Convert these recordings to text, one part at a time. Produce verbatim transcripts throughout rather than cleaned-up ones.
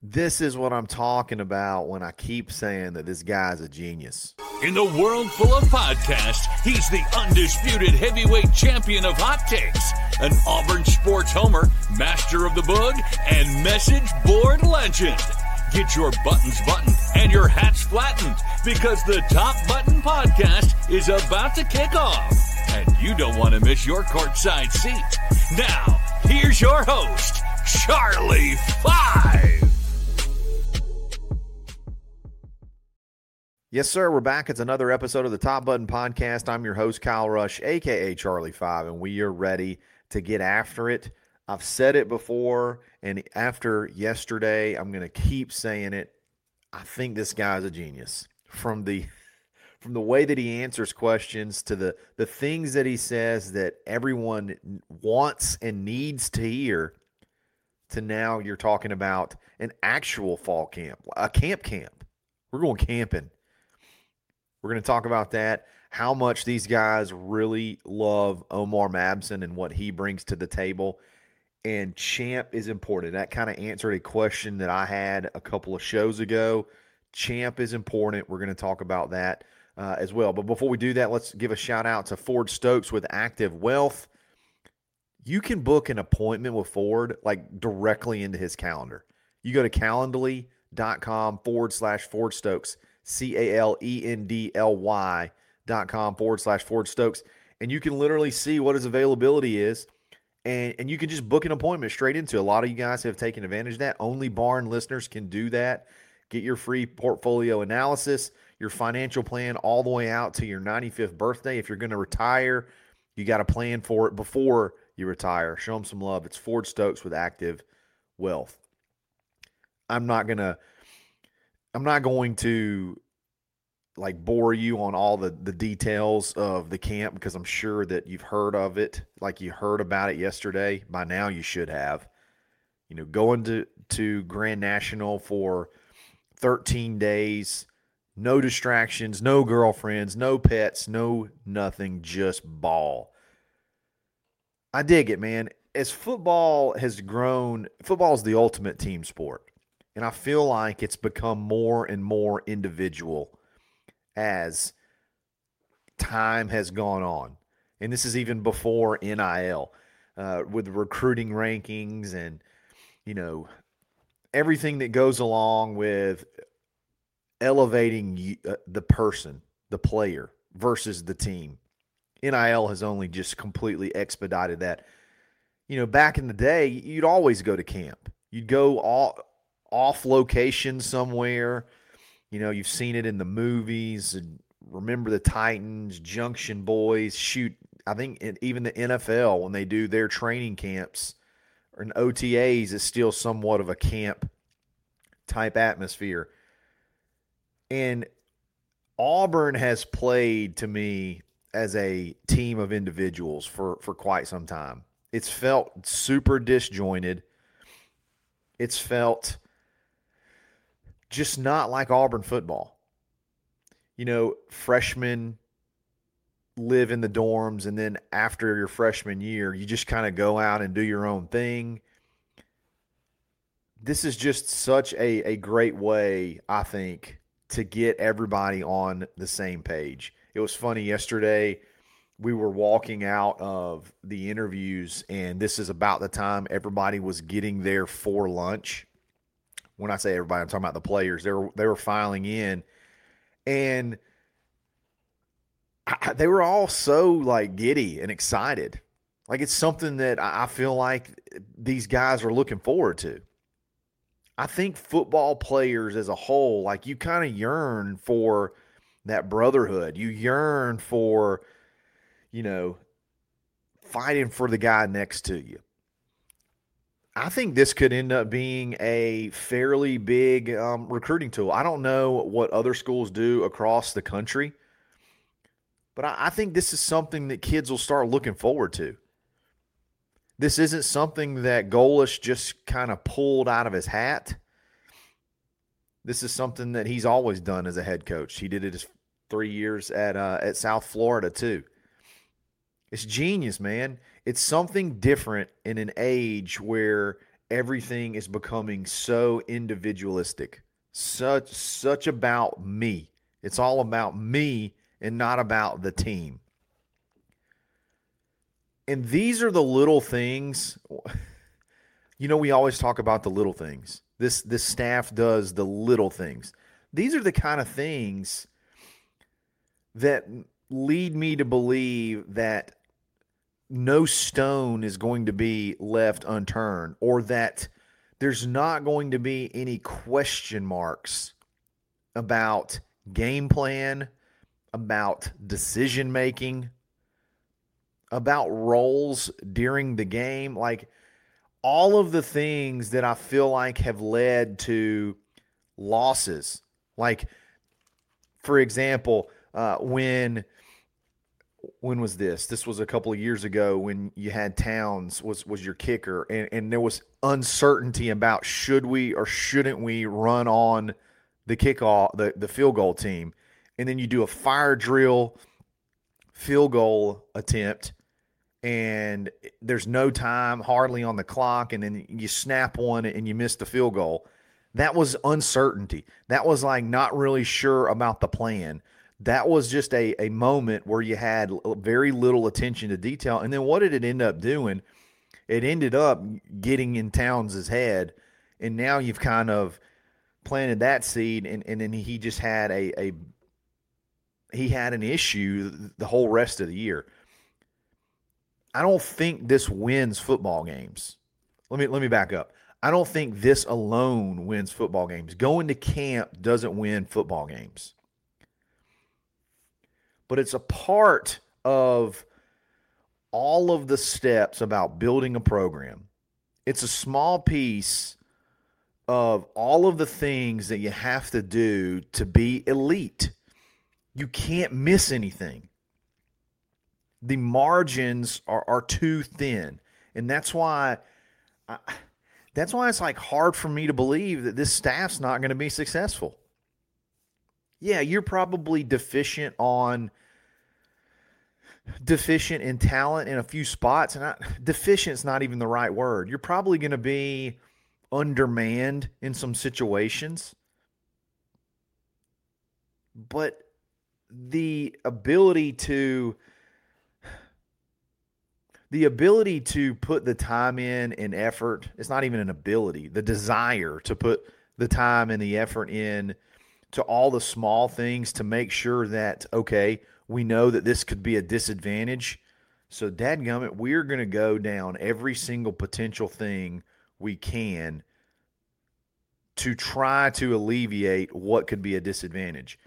This is what I'm talking about when I keep saying that this guy's a genius. In the world full of podcasts, he's the undisputed heavyweight champion of hot takes, an Auburn sports homer, master of the boog, and message board legend. Get your buttons buttoned and your hats flattened because the Top Button Podcast is about to kick off. And you don't want to miss your courtside seat. Now, here's your host, Charlie Five. Yes, sir. We're back. It's another episode of the Top Button Podcast. I'm your host, Kyle Rush, a k a. Charlie Five, and we are ready to get after it. I've said it before, and after yesterday, I'm going to keep saying it. I think this guy's a genius. From the from the way that he answers questions to the, the things that he says that everyone wants and needs to hear, to now you're talking about an actual fall camp, a camp camp. We're going camping. We're going to talk about that, how much these guys really love Omar Mabson and what he brings to the table. And champ is important. That kind of answered a question that I had a couple of shows ago. Champ is important. We're going to talk about that uh, as well. But before we do that, let's give a shout out to Ford Stokes with Active Wealth. You can book an appointment with Ford like directly into his calendar. You go to calendly.com forward slash Ford Stokes. C A L E N D L Y dot com forward slash Ford Stokes. And you can literally see what his availability is. And, and you can just book an appointment straight into. A lot of you guys have taken advantage of that. Only Barn listeners can do that. Get your free portfolio analysis, your financial plan all the way out to your ninety-fifth birthday. If you're going to retire, you got to plan for it before you retire. Show them some love. It's Ford Stokes with Active Wealth. I'm not going to I'm not going to like bore you on all the, the details of the camp because I'm sure that you've heard of it. Like you heard about it yesterday. By now you should have. You know, going to, to Grand National for thirteen days, no distractions, no girlfriends, no pets, no nothing, just ball. I dig it, man. As football has grown, football is the ultimate team sport. And I feel like it's become more and more individual as time has gone on. And this is even before N I L, uh, with recruiting rankings and, you know, everything that goes along with elevating the person, the player versus the team. N I L has only just completely expedited that. You know, back in the day, you'd always go to camp. You'd go all off location somewhere. You know, you've seen it in the movies. And Remember the Titans, Junction Boys. Shoot, I think it, even the N F L, when they do their training camps or in O T As, is still somewhat of a camp type atmosphere. And Auburn has played to me as a team of individuals for, for quite some time. It's felt super disjointed. It's felt just not like Auburn football. You know, freshmen live in the dorms, and then after your freshman year, you just kind of go out and do your own thing. This is just such a, a great way, I think, to get everybody on the same page. It was funny yesterday. We were walking out of the interviews, and this is about the time everybody was getting there for lunch. When I say everybody, I'm talking about the players. They were they were filing in, and I, they were all so like giddy and excited. Like it's something that I feel like these guys are looking forward to. I think football players as a whole, like you kind of yearn for that brotherhood. You yearn for, you know, fighting for the guy next to you. I think this could end up being a fairly big um, recruiting tool. I don't know what other schools do across the country, but I, I think this is something that kids will start looking forward to. This isn't something that Golesh just kind of pulled out of his hat. This is something that he's always done as a head coach. He did it his three years at uh, at South Florida too. It's genius, man. It's something different in an age where everything is becoming so individualistic, such such about me. It's all about me and not about the team. And these are the little things. You know, we always talk about the little things. This this staff does the little things. These are the kind of things that lead me to believe that no stone is going to be left unturned, or that there's not going to be any question marks about game plan, about decision making, about roles during the game. Like, all of the things that I feel like have led to losses. Like, for example, uh, when when was this? This was a couple of years ago when you had Towns was was your kicker, and, and there was uncertainty about should we or shouldn't we run on the kickoff, the, the field goal team. And then you do a fire drill field goal attempt, and there's no time hardly on the clock, and then you snap one and you miss the field goal. That was uncertainty. That was like not really sure about the plan. That was just a, a moment where you had very little attention to detail. And then what did it end up doing? It ended up getting in Towns' head, and now you've kind of planted that seed, and, and then he just had a, a he had an issue the whole rest of the year. I don't think this wins football games. Let me let me back up. I don't think this alone wins football games. Going to camp doesn't win football games. But it's a part of all of the steps about building a program. It's a small piece of all of the things that you have to do to be elite. You can't miss anything. The margins are, are too thin. And that's why I, that's why it's like hard for me to believe that this staff's not going to be successful. Yeah, you're probably deficient on deficient in talent in a few spots. And I, deficient's not even the right word. You're probably going to be undermanned in some situations. But the ability to the ability to put the time in and effort, it's not even an ability, the desire to put the time and the effort in to all the small things to make sure that, okay, we know that this could be a disadvantage. So dadgummit, we're going to go down every single potential thing we can to try to alleviate what could be a disadvantage.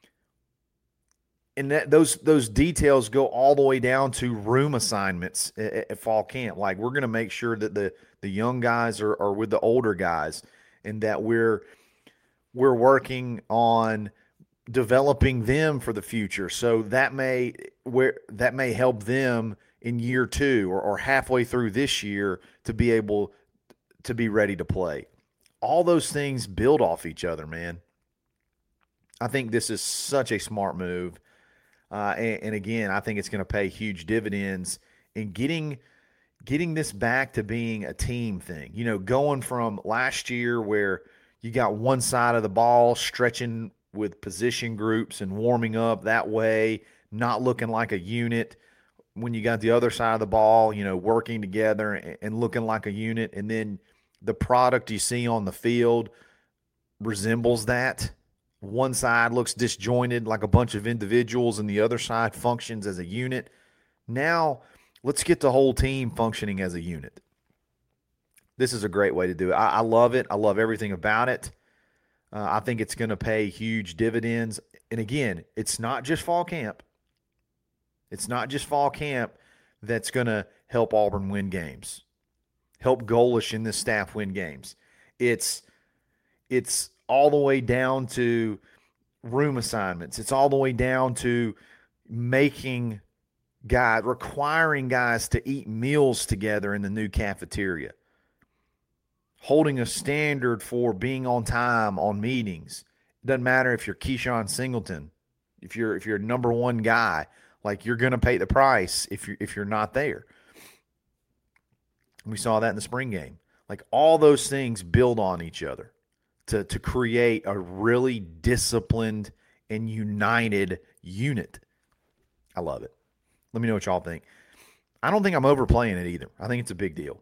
And that those those details go all the way down to room assignments at, at fall camp. Like, we're going to make sure that the the young guys are, are with the older guys, and that we're we're working on developing them for the future. So that may where that may help them in year two or, or halfway through this year to be able to be ready to play. All those things build off each other, man. I think this is such a smart move. Uh, and, and again, I think it's going to pay huge dividends in getting getting this back to being a team thing. You know, going from last year where you got one side of the ball stretching with position groups and warming up that way, not looking like a unit. When you got the other side of the ball, you know, working together and, and looking like a unit, and then the product you see on the field resembles that. One side looks disjointed like a bunch of individuals, and the other side functions as a unit. Now, let's get the whole team functioning as a unit. This is a great way to do it. I, I love it. I love everything about it. Uh, I think it's going to pay huge dividends. And again, it's not just fall camp. It's not just fall camp that's going to help Auburn win games, help Golish and this staff win games. It's it's all the way down to room assignments. It's all the way down to making guys, requiring guys to eat meals together in the new cafeteria, holding a standard for being on time on meetings. It doesn't matter if you're Keyshawn Singleton, if you're if you're number one guy, like, you're going to pay the price if you if you're not there. We saw that in the spring game. Like all those things build on each other to, to create a really disciplined and united unit. I love it. Let me know what y'all think. I don't think I'm overplaying it either. I think it's a big deal.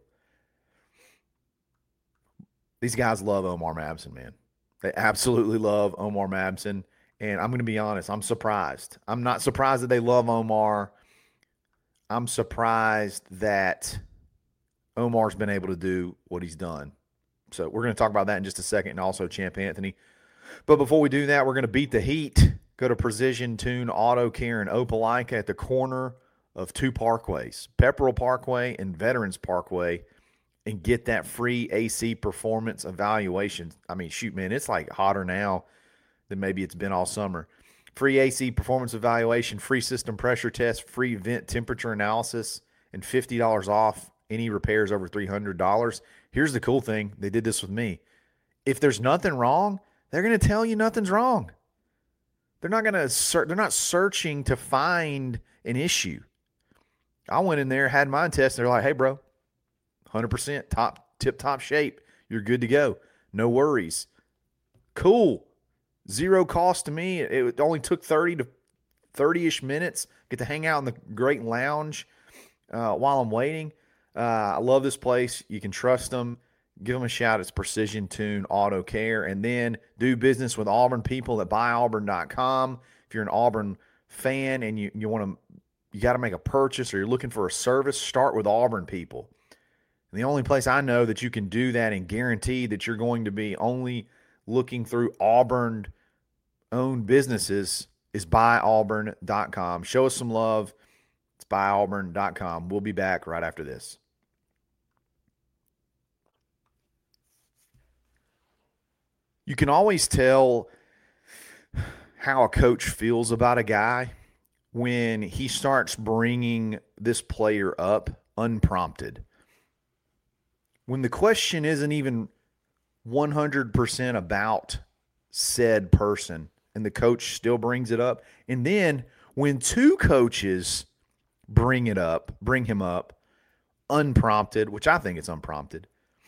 These guys love Omar Mabson, man. They absolutely love Omar Mabson. And I'm going to be honest, I'm surprised. I'm not surprised that they love Omar. I'm surprised that Omar's been able to do what he's done. So we're going to talk about that in just a second, and also Champ Anthony. But before we do that, we're going to beat the heat. Go to Precision Tune Auto Care in Opelika at the corner of two parkways, Pepperell Parkway and Veterans Parkway, and get that free A C performance evaluation. I mean, shoot, man, it's like hotter now than maybe it's been all summer. Free A C performance evaluation, free system pressure test, free vent temperature analysis, and fifty dollars off any repairs over three hundred dollars. Here's the cool thing. They did this with me. If there's nothing wrong, they're going to tell you nothing's wrong. They're not going to ser- they're not searching to find an issue. I went in there, had mine tested. They're like, hey, bro, one hundred percent top, tip-top shape. You're good to go. No worries. Cool. Zero cost to me. It only took thirty to thirty-ish minutes. Get to hang out in the great lounge uh, while I'm waiting. Uh, I love this place. You can trust them. Give them a shout. It's Precision Tune Auto Care. And then do business with Auburn people at buy auburn dot com. If you're an Auburn fan and you, you want to, you got to make a purchase or you're looking for a service, start with Auburn people. And the only place I know that you can do that and guarantee that you're going to be only looking through Auburn-owned businesses is buy auburn dot com. Show us some love. It's buy auburn dot com. We'll be back right after this. You can always tell how a coach feels about a guy when he starts bringing this player up unprompted. When the question isn't even one hundred percent about said person and the coach still brings it up. And then when two coaches bring it up, bring him up unprompted, which I think it's unprompted,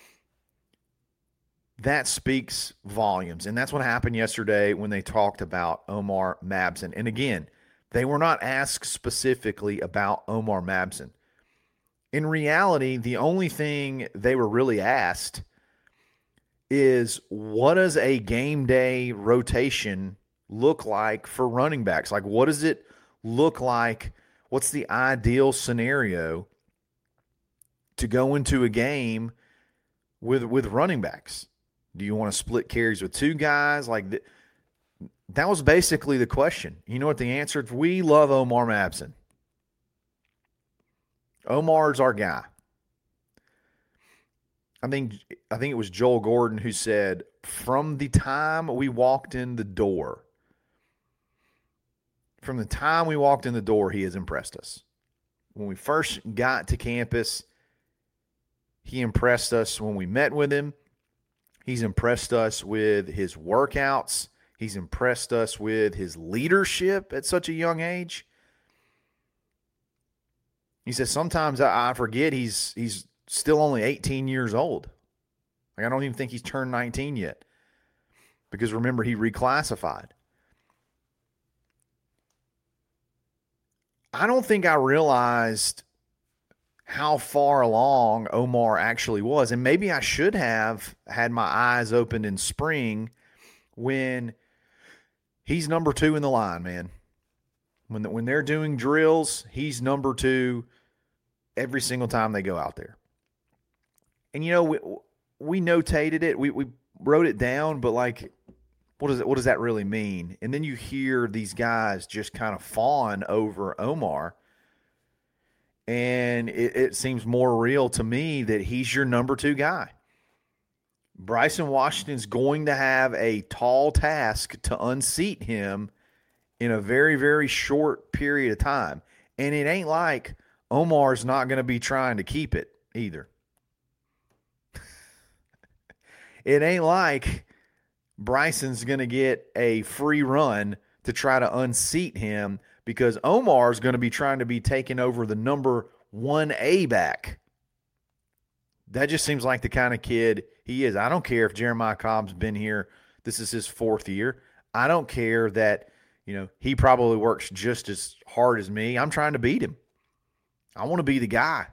that speaks volumes. And that's what happened yesterday when they talked about Omar Mabson. And again, they were not asked specifically about Omar Mabson. In reality, the only thing they were really asked is, what does a game day rotation look like for running backs? Like, what does it look like? What's the ideal scenario to go into a game with with running backs? Do you want to split carries with two guys? Like th- that was basically the question. You know what the answer? We love Omar Mabson. Omar's our guy. I think I think it was Joel Gordon who said, from the time we walked in the door, from the time we walked in the door, he has impressed us. When we first got to campus, he impressed us when we met with him. He's impressed us with his workouts. He's impressed us with his leadership at such a young age. He says, sometimes I forget he's he's still only eighteen years old. Like, I don't even think he's turned nineteen yet. Because remember, he reclassified. I don't think I realized how far along Omar actually was. And maybe I should have had my eyes opened in spring when he's number two in the line, man. When, the, when they're doing drills, he's number two every single time they go out there. And, you know, we, we notated it. We, we wrote it down, but, like, what does it, what does that really mean? And then you hear these guys just kind of fawn over Omar. And it, it seems more real to me that he's your number two guy. Bryson Washington's going to have a tall task to unseat him in a very, very short period of time. And it ain't like Omar's not going to be trying to keep it either. It ain't like Bryson's going to get a free run to try to unseat him, because Omar's going to be trying to be taking over the number one A back That just seems like the kind of kid he is. I don't care if Jeremiah Cobb's been here. This is his fourth year. I don't care that, you know, he probably works just as hard as me. I'm trying to beat him. I want to be the guy.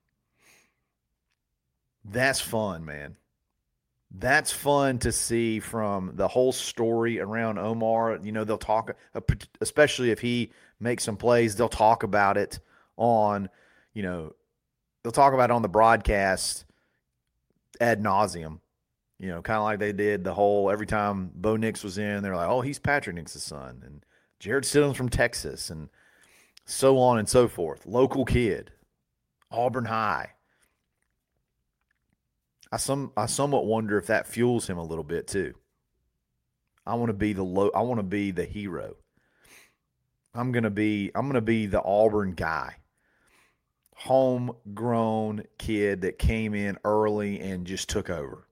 That's fun, man. That's fun to see from the whole story around Omar. You know, they'll talk, especially if he makes some plays, they'll talk about it on, you know, they'll talk about it on the broadcast ad nauseum. You know, kind of like they did the whole, every time Bo Nix was in, they're like, oh, he's Patrick Nix's son. And Jared Stidham's from Texas, and so on and so forth. Local kid, Auburn High. I some I somewhat wonder if that fuels him a little bit too. I want to be the low. I want to be the hero. I'm gonna be. I'm gonna be the Auburn guy. Homegrown kid that came in early and just took over.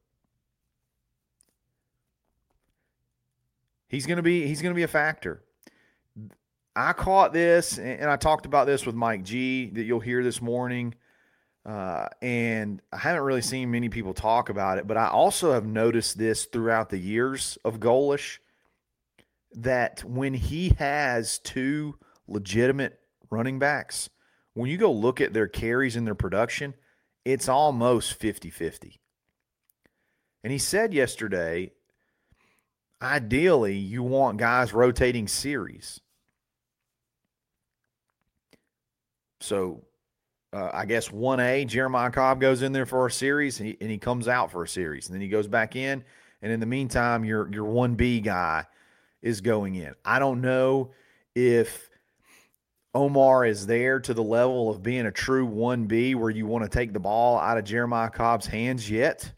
He's gonna be. He's gonna be a factor. I caught this, and I talked about this with Mike G that you'll hear this morning. Uh, and I haven't really seen many people talk about it, but I also have noticed this throughout the years of Golesh, that when he has two legitimate running backs, when you go look at their carries and their production, it's almost fifty-fifty. And he said yesterday, ideally, you want guys rotating series. So, Uh, I guess one A, Jeremiah Cobb goes in there for a series, and he, and he comes out for a series. And then he goes back in, and in the meantime, your your one B guy is going in. I don't know if Omar is there to the level of being a true one B where you want to take the ball out of Jeremiah Cobb's hands yet.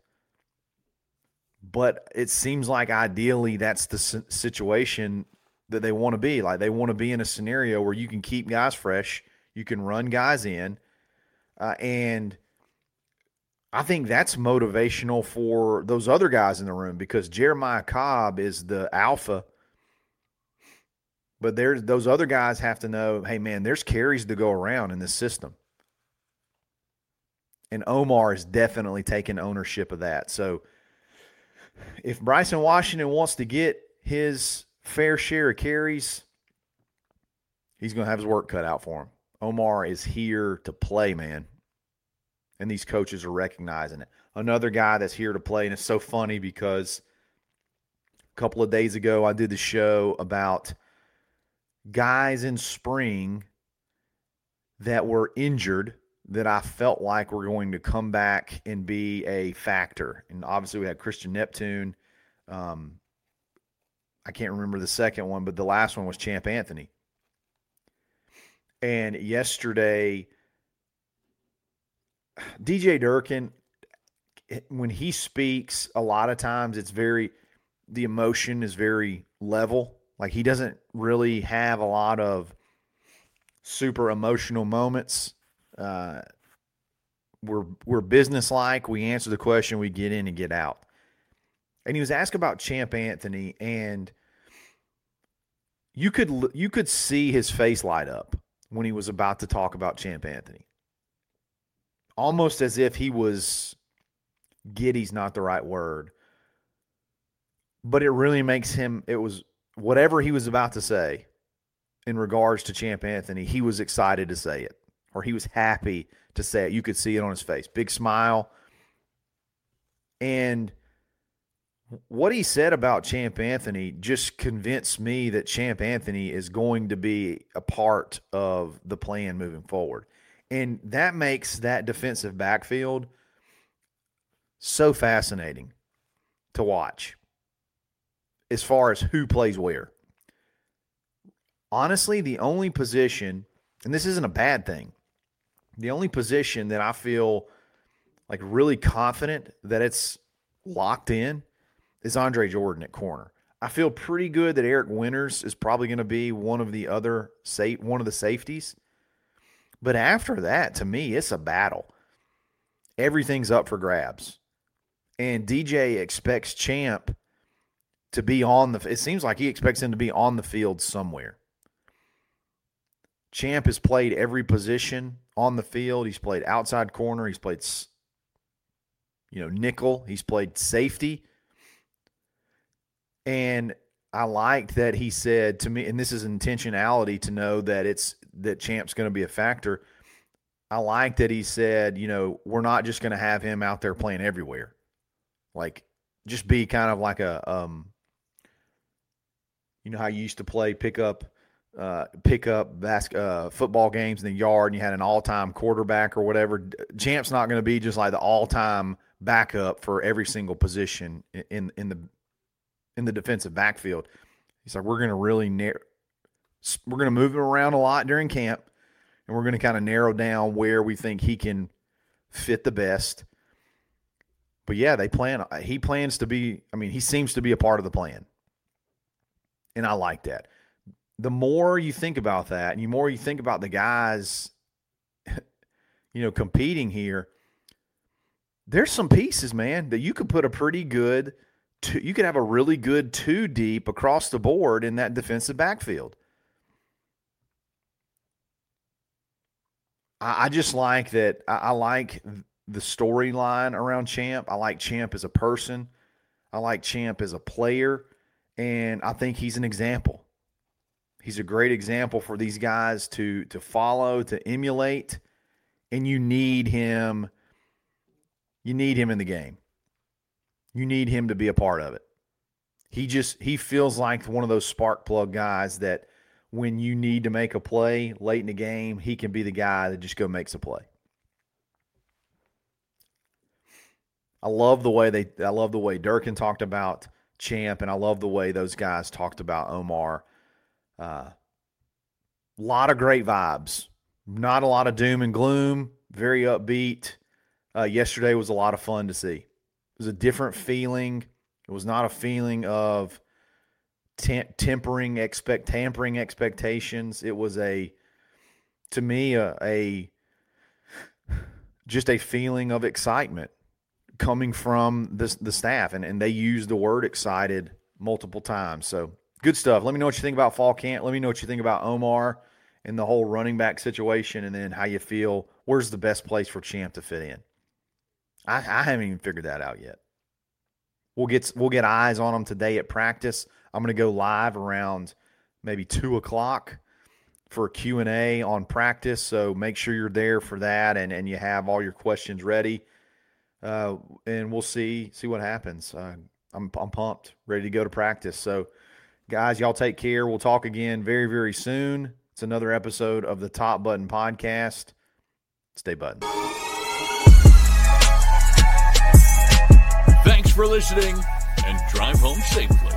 But it seems like ideally that's the situation that they want to be. Like they want to be in a scenario where you can keep guys fresh, you can run guys in, Uh, and I think that's motivational for those other guys in the room because Jeremiah Cobb is the alpha. But there's those other guys have to know, hey, man, there's carries to go around in this system. And Omar is definitely taking ownership of that. So if Bryson Washington wants to get his fair share of carries, he's going to have his work cut out for him. Omar is here to play, man. And these coaches are recognizing it. Another guy that's here to play, and it's so funny because a couple of days ago I did the show about guys in spring that were injured that I felt like were going to come back and be a factor. And obviously we had Christian Neptune. Um, I can't remember the second one, but the last one was Champ Anthony. And yesterday, D J Durkin, when he speaks, a lot of times it's very, the emotion is very level. Like he doesn't really have a lot of super emotional moments. Uh, we're we're businesslike. We answer the question, we get in and get out. And he was asked about Champ Anthony, and you could you could see his face light up when he was about to talk about Champ Anthony. Almost as if he was, giddy's not the right word, but it really makes him, it was, whatever he was about to say in regards to Champ Anthony, he was excited to say it, or he was happy to say it. You could see it on his face. Big smile. And what he said about Champ Anthony just convinced me that Champ Anthony is going to be a part of the plan moving forward. And that makes that defensive backfield so fascinating to watch as far as who plays where. Honestly, the only position, and this isn't a bad thing, the only position that I feel like really confident that it's locked in is Andre Jordan at corner. I feel pretty good that Eric Winters is probably going to be one of the other safe, one of the safeties. But after that, to me, it's a battle. Everything's up for grabs. And D J expects Champ to be on the – it seems like he expects him to be on the field somewhere. Champ has played every position on the field. He's played outside corner. He's played you know, nickel. He's played safety. And I liked that he said to me, and this is intentionality to know that it's that Champ's going to be a factor. I like that he said, you know, we're not just going to have him out there playing everywhere. Like, just be kind of like a, um, you know how you used to play pickup, uh, pickup bas- uh, football games in the yard, and you had an all-time quarterback or whatever. Champ's not going to be just like the all-time backup for every single position in in the in the defensive backfield. He's like, we're going to really narrow, we're going to move him around a lot during camp, and we're going to kind of narrow down where we think he can fit the best. But yeah, they plan. He plans to be. I mean, he seems to be a part of the plan, and I like that. The more you think about that, and the more you think about the guys, you know, competing here, there's some pieces, man, that you could put a pretty good. Two, you could have a really good two deep across the board in that defensive backfield. I, I just like that. I, I like the storyline around Champ. I like Champ as a person. I like Champ as a player. And I think he's an example. He's a great example for these guys to, to follow, to emulate. And you need him. You need him in the game. You need him to be a part of it. He just he feels like one of those spark plug guys that when you need to make a play late in the game, he can be the guy that just go makes a play. I love the way they I love the way Durkin talked about Champ, and I love the way those guys talked about Omar. A uh, lot of great vibes. Not a lot of doom and gloom. Very upbeat. Uh, yesterday was a lot of fun to see. It was a different feeling. It was not a feeling of tem- tempering expect tampering expectations. It was a, to me, a, a just a feeling of excitement coming from the the staff, and and they used the word excited multiple times. So good stuff. Let me know what you think about fall camp. Let me know what you think about Omar and the whole running back situation, and then how you feel. Where's the best place for Champ to fit in? I, I haven't even figured that out yet. We'll get we'll get eyes on them today at practice. I'm going to go live around maybe two o'clock for a Q and A on practice, so make sure you're there for that, and, and you have all your questions ready, uh, and we'll see see what happens. Uh, I'm I'm pumped, ready to go to practice. So, guys, y'all take care. We'll talk again very, very soon. It's another episode of the Top Button Podcast. Stay buttoned. Thanks for listening, and drive home safely.